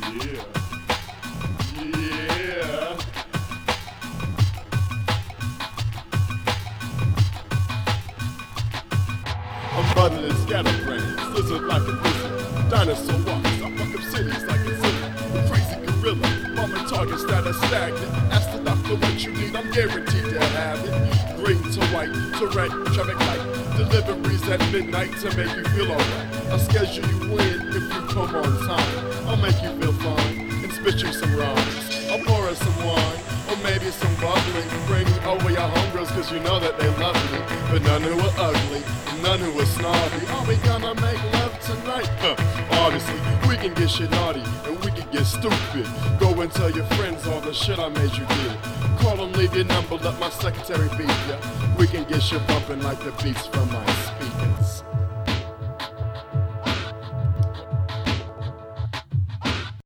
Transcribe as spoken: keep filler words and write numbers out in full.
Yeah. Yeah. I'm bundling scatterbrains, lizard like a lizard. Dinosaur walks, I fuck up cities like a zilla. The crazy gorilla, bombing targets that are stagnant. Ask the doctor what you need, I'm guaranteed to have it. Green to white, to red, traffic light. Deliveries at midnight to make you feel alright. I'll schedule you in if you come on time. I'll make you feel fine and spit you some rhymes. I'll pour us some wine, or maybe some bubbly. Bring over your homegirls cause you know that they love me. But none who are ugly, none who are snobby. Are we gonna make love tonight? Huh. Obviously, we can get shit naughty and we can get stupid. Go and tell your friends all the shit I made you do. Call them, leave your number, let my secretary beat ya. We can get shit bumping like the beats from my speakers.